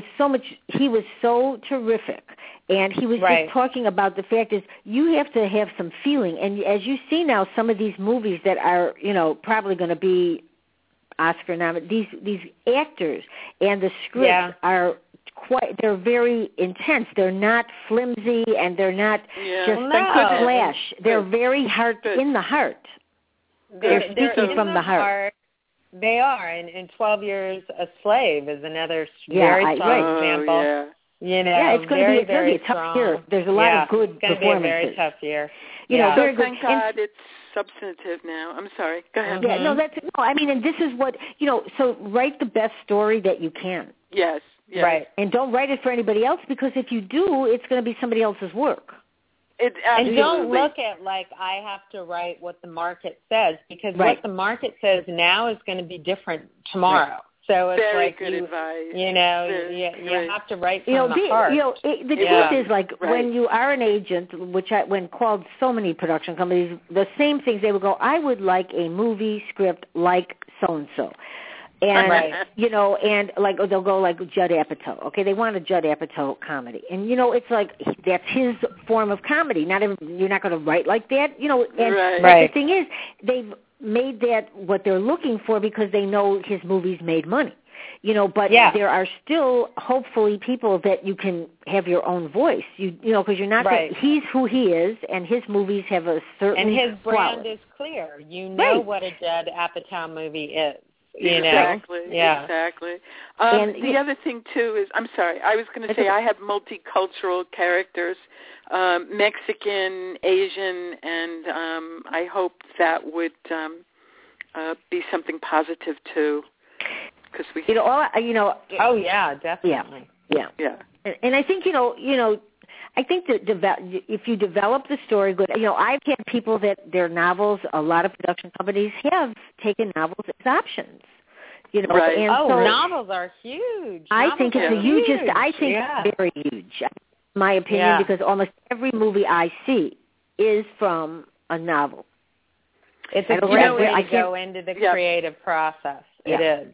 so terrific. And he was just talking about the fact is you have to have some feeling. And as you see now, some of these movies that are, probably going to be Oscar nominated, these actors and the scripts are they're very intense. They're not flimsy and they're not just a flash. They're very in the heart. They're speaking from the heart. They are. And 12 Years a Slave is another very strong example. It's going to be a tough year. There's a lot of good performances. It's going to be a very tough year. Thank God it's substantive now. I'm sorry. Go ahead. Yeah, and this is what, so write the best story that you can. Yes. Right. And don't write it for anybody else, because if you do, it's going to be somebody else's work. And don't look at, I have to write what the market says, because what the market says now is going to be different tomorrow. Right. So it's very good advice. You have to write from the heart. The truth is, when you are an agent, when called so many production companies, the same things, they would go, I would like a movie script like so-and-so. And, and they'll go like Judd Apatow. Okay, they want a Judd Apatow comedy. And, it's like, that's his form of comedy. You're not going to write like that, and the thing is, they've made that what they're looking for because they know his movies made money. But there are still hopefully people that you can have your own voice. Because you're not he's who he is, and his movies have a certain and his brand quality. Is clear. What a Judd Apatow movie is. Exactly. And the other thing too is, I'm sorry, I was going to say I have multicultural characters, Mexican, Asian, and I hope that would be something positive too, because we. Oh yeah, definitely. Yeah. And I think I think that if you develop the story good, I've had people that their novels, a lot of production companies have taken novels as options. And so novels are huge. I think it's the hugest. I think it's very huge, in my opinion, because almost every movie I see is from a novel. It's a great way to go into the creative process. It is.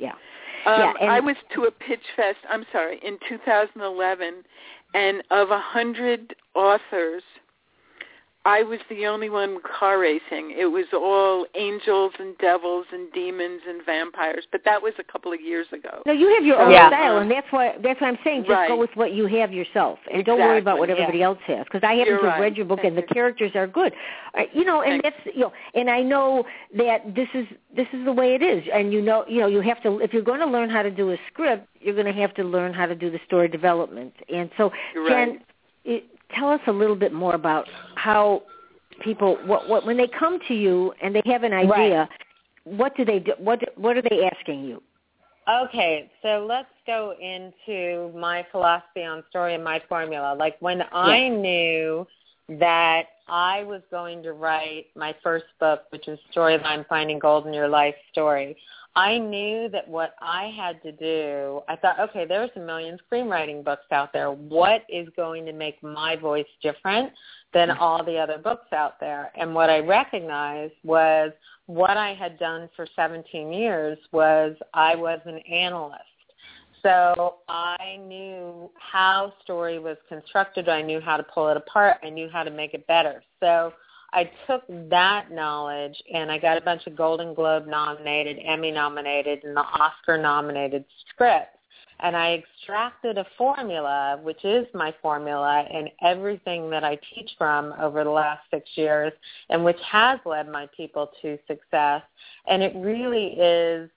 I was to a pitch fest, in 2011, and of 100 authors, I was the only one car racing. It was all angels and devils and demons and vampires. But that was a couple of years ago. No, you have your own style, and that's why I'm saying just go with what you have yourself, and don't worry about what everybody else has. Because I happen to have read your book, and the characters are good. And that's and I know that this is the way it is. And you have to, if you're going to learn how to do a script, you're going to have to learn how to do the story development. And so, Jen, tell us a little bit more about how people, what when they come to you and they have an idea, what do they do? What are they asking you? Okay, so let's go into my philosophy on story and my formula. Like when I knew that I was going to write my first book, which is Storyline Finding Gold in Your Life Story, I knew that what I had to do, I thought, okay, there's a million screenwriting books out there. What is going to make my voice different than all the other books out there? And what I recognized was what I had done for 17 years was I was an analyst. So I knew how story was constructed. I knew how to pull it apart. I knew how to make it better. So I took that knowledge and I got a bunch of Golden Globe nominated, Emmy nominated, and the Oscar nominated scripts. And I extracted a formula, which is my formula in everything that I teach from over the last 6 years and which has led my people to success. And it really is,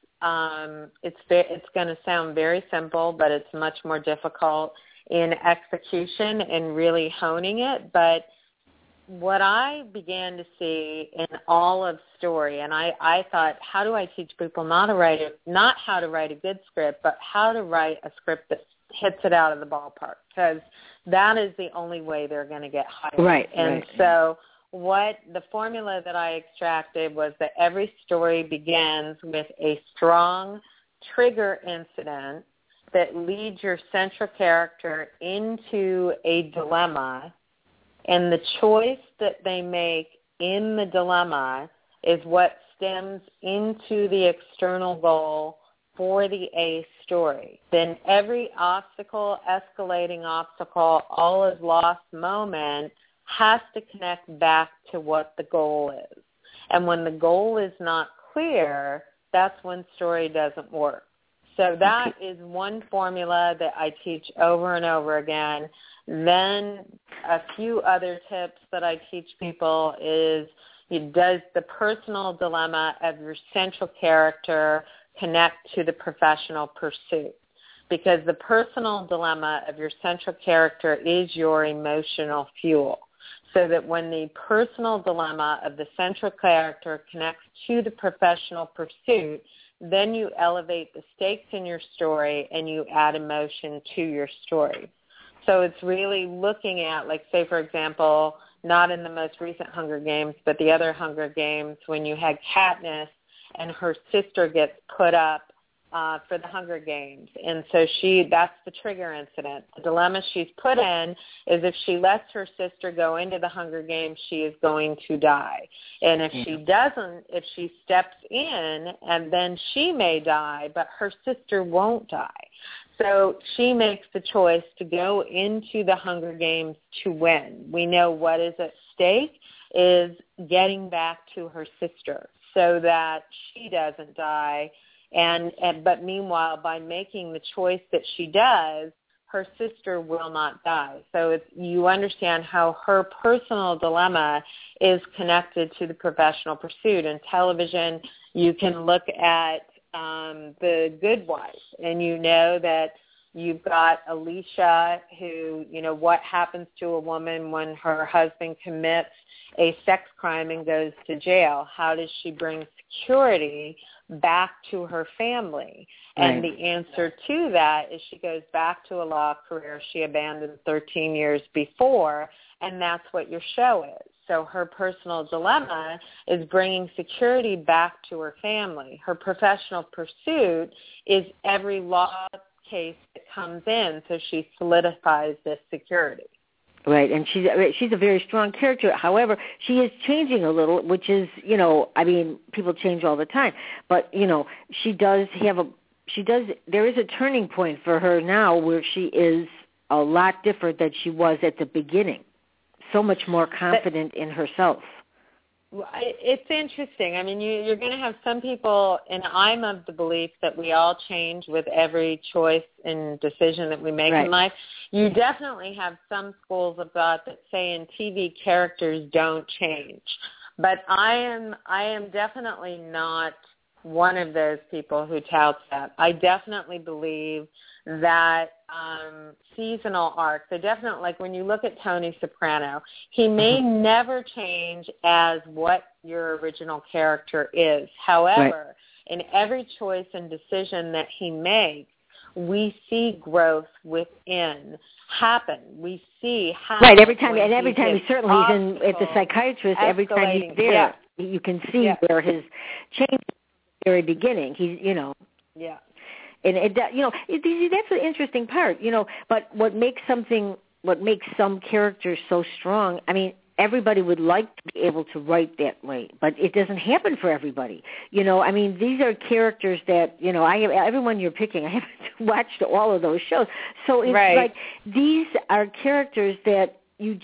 it's going to sound very simple, but it's much more difficult in execution and really honing it. But what I began to see in all of story, and I thought, how do I teach people not how to write a good script, but how to write a script that hits it out of the ballpark, because that is the only way they're going to get hired. So what the formula that I extracted was that every story begins with a strong trigger incident that leads your central character into a dilemma. And the choice that they make in the dilemma is what stems into the external goal for the A story. Then every obstacle, escalating obstacle, all is lost moment has to connect back to what the goal is. And when the goal is not clear, that's when story doesn't work. So that is one formula that I teach over and over again. Then a few other tips that I teach people is, does the personal dilemma of your central character connect to the professional pursuit? Because the personal dilemma of your central character is your emotional fuel. So that when the personal dilemma of the central character connects to the professional pursuit, then you elevate the stakes in your story and you add emotion to your story. So it's really looking at, like, say, for example, not in the most recent Hunger Games, but the other Hunger Games, when you had Katniss and her sister gets put up for the Hunger Games. And so that's the trigger incident. The dilemma she's put in is if she lets her sister go into the Hunger Games, she is going to die. And if she doesn't, if she steps in, and then she may die, but her sister won't die. So she makes the choice to go into the Hunger Games to win. We know what is at stake is getting back to her sister so that she doesn't die. But meanwhile, by making the choice that she does, her sister will not die. So you understand how her personal dilemma is connected to the professional pursuit. In television, you can look at The Good Wife, and you know that you've got Alicia who, what happens to a woman when her husband commits a sex crime and goes to jail? How does she bring security back to her family? And the answer to that is she goes back to a law career she abandoned 13 years before, and that's what your show is. So her personal dilemma is bringing security back to her family. Her professional pursuit is every law case that comes in, so she solidifies this security. Right, and she's a very strong character. However, she is changing a little, which is, people change all the time. But, there is a turning point for her now where she is a lot different than she was at the beginning. so much more confident in herself. It's interesting. I mean, you're going to have some people, and I'm of the belief that we all change with every choice and decision that we make in life. You definitely have some schools of thought that say in TV characters don't change. But I am definitely not one of those people who touts that. I definitely believe that seasonal arcs, so definitely, like when you look at Tony Soprano, he may never change as what your original character is. However, in every choice and decision that he makes, we see growth within happen. We see how every time he's certainly at the psychiatrist, every time he's there, you can see where his change at the very beginning. He's and that's the interesting part, But what makes some characters so strong? I mean, everybody would like to be able to write that way, but it doesn't happen for everybody. I mean, these are characters that, everyone you're picking, I haven't watched all of those shows. So it's like these are characters that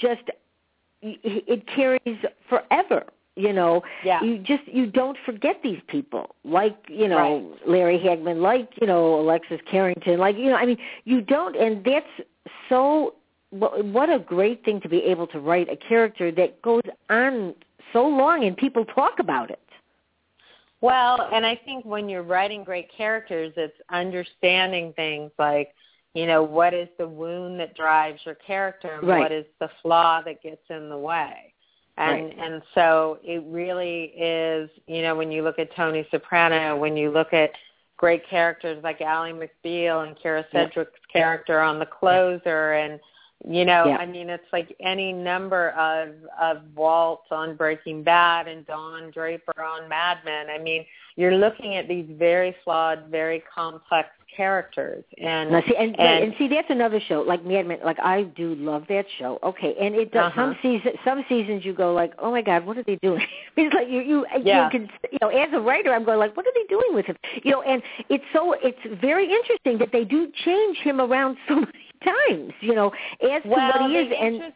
it carries forever. You don't forget these people, like, Larry Hagman, like, Alexis Carrington, like, I mean, you don't, and that's so, what a great thing to be able to write a character that goes on so long and people talk about it. Well, and I think when you're writing great characters, it's understanding things like, what is the wound that drives your character and what is the flaw that gets in the way. And so it really is, when you look at Tony Soprano, when you look at great characters like Ally McBeal and Kara Sedgwick's character on The Closer, and, I mean, it's like any number of Walt on Breaking Bad and Don Draper on Mad Men. I mean, you're looking at these very flawed, very complex characters. And see, that's another show, like Mad Men. Like, I do love that show. Okay, and it does some seasons you go like, oh my God, what are they doing? It's like you can, as a writer, I'm going like, what are they doing with him? And it's very interesting that they do change him around so many times, as to what he is.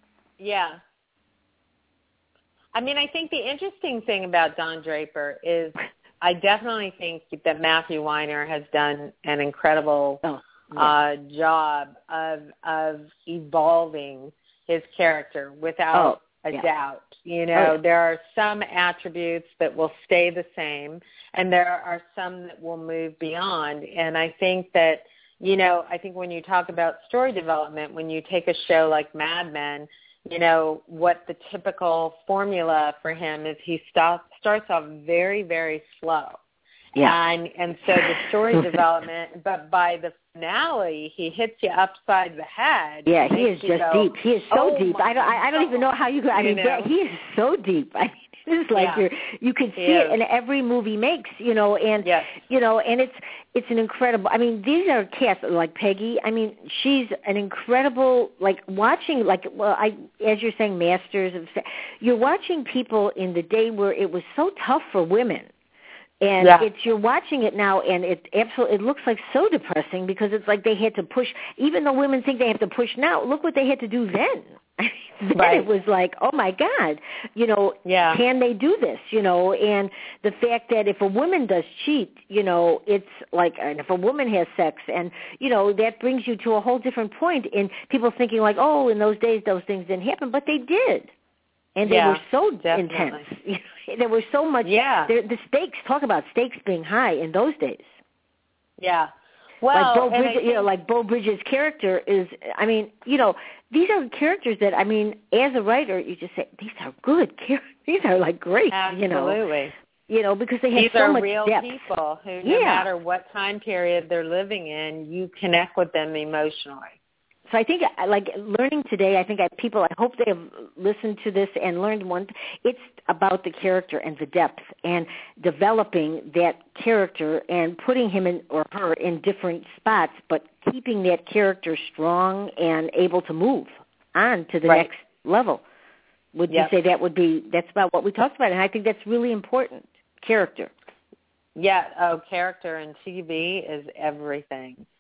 I mean, I think the interesting thing about Don Draper is I definitely think that Matthew Weiner has done an incredible job of evolving his character without a doubt. There are some attributes that will stay the same, and there are some that will move beyond. And I think that, I think when you talk about story development, when you take a show like Mad Men, what the typical formula for him is he starts off very, very slow. And so the story development, but by the finale, he hits you upside the head. Yeah, he is just deep. He is so deep. I don't even know how you could. I mean, he is so deep. I mean, it's like you can see it in every movie he makes, and and it's an incredible. I mean, these are casts like Peggy. I mean, she's an incredible. Like watching, as you're saying, masters of. You're watching people in the day where it was so tough for women. And you're watching it now, and it looks like so depressing because it's like they had to push. Even though women think they have to push now, look what they had to do then. Then it was like, oh my God, can they do this? And the fact that if a woman does cheat, it's like, and if a woman has sex, and that brings you to a whole different point in people thinking like, oh, in those days those things didn't happen, but they did. And they were so intense. There was so much. The stakes, talk about stakes being high in those days. Yeah. Well, like Bo Bridges' character is, I mean, these are characters that, I mean, as a writer, you just say, these are good characters. These are like great, Absolutely. Because they have so much depth. These are real people who, no matter what time period they're living in, you connect with them emotionally. So I think, like, learning today, I hope they have listened to this and learned it's about the character and the depth and developing that character and putting him in or her in different spots, but keeping that character strong and able to move on to the next level. Would you say that's about what we talked about? And I think that's really important, character. Yeah, character in TV is everything.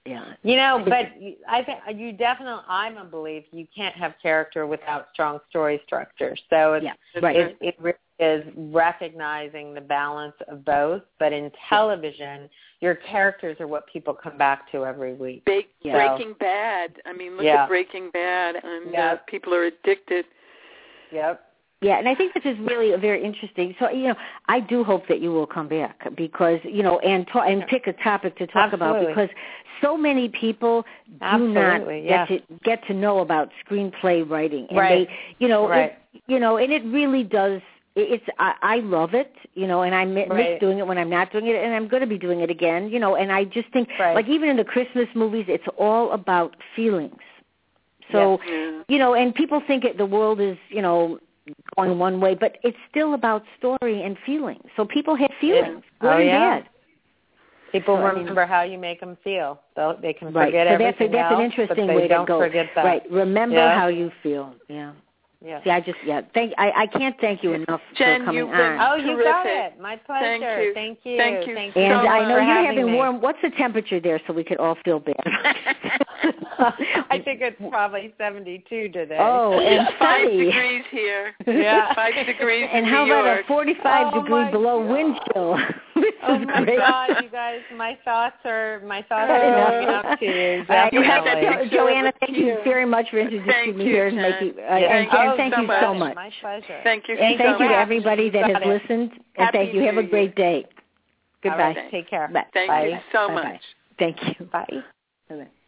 You know, but I think I'm a belief you can't have character without strong story structure. So it really is recognizing the balance of both. But in television, your characters are what people come back to every week. Breaking Bad. I mean, look at Breaking Bad, and people are addicted. Yep. Yeah, and I think this is really very interesting. So, I do hope that you will come back because, and pick a topic to talk about, because so many people do not get to know about screenplay writing. And they, and it really does. I love it, and I miss doing it when I'm not doing it, and I'm going to be doing it again, and I just think, like even in the Christmas movies, it's all about feelings. So, and people think the world is, going one way, but it's still about story and feelings. So people have feelings, good and bad. People remember how you make them feel. They can forget everything that's else, an interesting but they way don't to go. Forget that. Right, remember how you feel. Yeah. Yeah. See, I can't thank you enough Jen, for coming you've been on. terrific. You got it. My pleasure. Thank you. Thank you. And so I know you're having me. warm. What's the temperature there so we could all feel bad? I think it's probably 72 today. Oh, and 5 sunny. degrees here. Yeah. 5 degrees and in how New about York. a 45 degree below wind chill? Oh my great. God, you guys! My thoughts are going up to you. Definitely. Joanna, thank you very much for introducing me here and making. And Jen, thank you so much. My pleasure. Thank you. And thank you to much. everybody that has listened. And thank you. Have a great day. Goodbye. Right, take care. Bye. Thank you so much. Thank you. Bye. Bye.